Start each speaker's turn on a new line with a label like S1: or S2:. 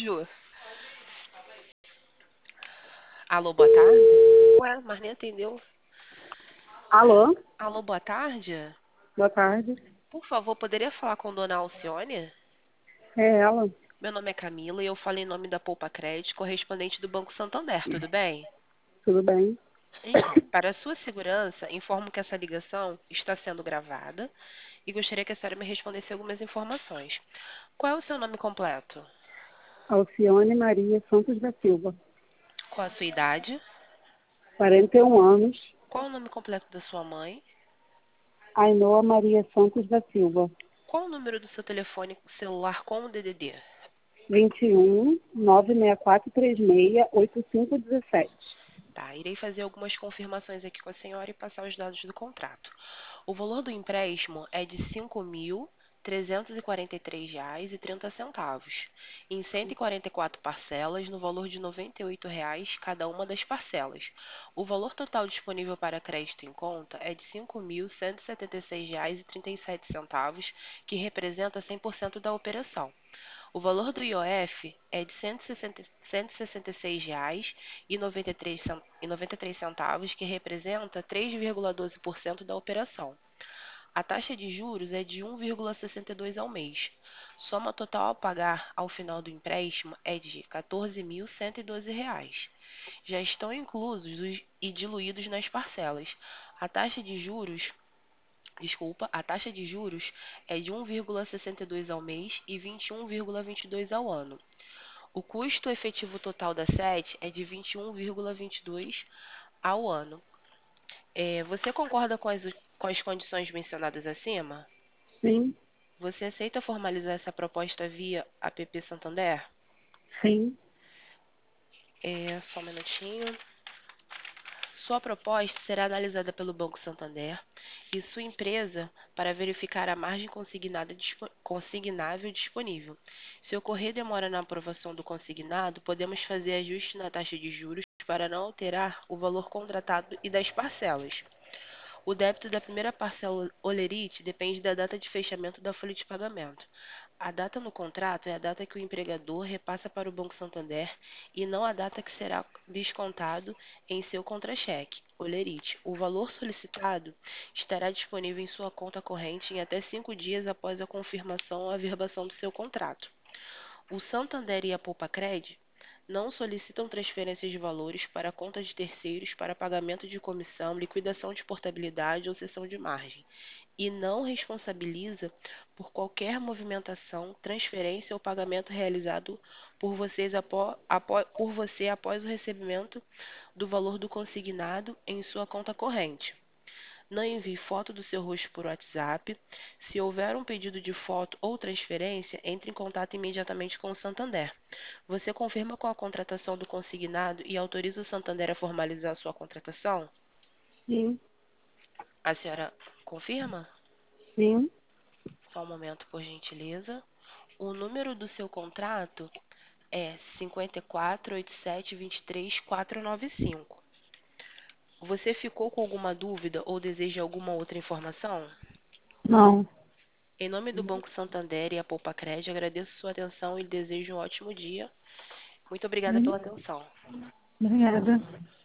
S1: Ju. Alô, boa tarde? Ué, mas nem atendeu.
S2: Alô,
S1: Alô, boa tarde?
S2: boa tarde.
S1: Por favor, poderia falar com Dona Alcione?
S2: É ela,
S1: Meu nome é Camila e eu falo em nome da Poupa Crédito, correspondente do Banco Santander, tudo bem?
S2: tudo bem?
S1: Então, para a sua segurança, informo que essa ligação está sendo gravada e gostaria que a senhora me respondesse algumas informações. Qual é o seu nome completo?
S2: Alcione Maria Santos da Silva,
S1: Qual a sua idade?
S2: 41 anos.
S1: Qual o nome completo da sua mãe?
S2: Ainoa Maria Santos da Silva,
S1: Qual o número do seu telefone celular com o DDD?
S2: 21 96436 8517.
S1: Tá, irei fazer algumas confirmações aqui com a senhora e passar os dados do contrato. O valor do empréstimo é de R$ 5.343,30, em 144 parcelas, no valor de R$ 98 cada uma das parcelas. O valor total disponível para crédito em conta é de R$ 5.176,37, que representa 100% da operação. O valor do IOF é de R$ 166,93, que representa 3,12% da operação. A taxa de juros é de 1,62 ao mês. Soma total a pagar ao final do empréstimo é de R$ 14.112. Já estão inclusos e diluídos nas parcelas. A taxa de juros, a taxa de juros é de 1,62 ao mês e 21,22 ao ano. O custo efetivo total da sede é de 21,22 ao ano. Você concorda com as condições mencionadas acima?
S2: Sim,
S1: Você aceita formalizar essa proposta via app Santander?
S2: sim,
S1: Só um minutinho. Sua proposta será analisada pelo Banco Santander e sua empresa para verificar a margem consignável disponível. Se ocorrer demora na aprovação do consignado, podemos fazer ajuste na taxa de juros para não alterar o valor contratado e das parcelas. O débito da primeira parcela Olerite depende da data de fechamento da folha de pagamento. A data no contrato é a data que o empregador repassa para o Banco Santander e não a data que será descontado em seu contra-cheque, Olerite. O valor solicitado estará disponível em sua conta corrente em até 5 dias após a confirmação ou averbação do seu contrato. O Santander e a Poupa-Cred não solicitam transferências de valores para contas de terceiros para pagamento de comissão, liquidação de portabilidade ou cessão de margem, e não responsabiliza por qualquer movimentação, transferência ou pagamento realizado por você após o recebimento do valor do consignado em sua conta corrente. Não envie foto do seu rosto por WhatsApp. Se houver um pedido de foto ou transferência, entre em contato imediatamente com o Santander. Você confirma com a contratação do consignado e autoriza o Santander a formalizar sua contratação?
S2: sim,
S1: A senhora confirma?
S2: sim.
S1: Só um momento, por gentileza. O número do seu contrato é 548723 495. Você ficou com alguma dúvida ou deseja alguma outra informação?
S2: Não,
S1: Em nome do Banco Santander e a Poupa Cred, agradeço sua atenção e desejo um ótimo dia. Muito obrigada pela atenção.
S2: obrigada.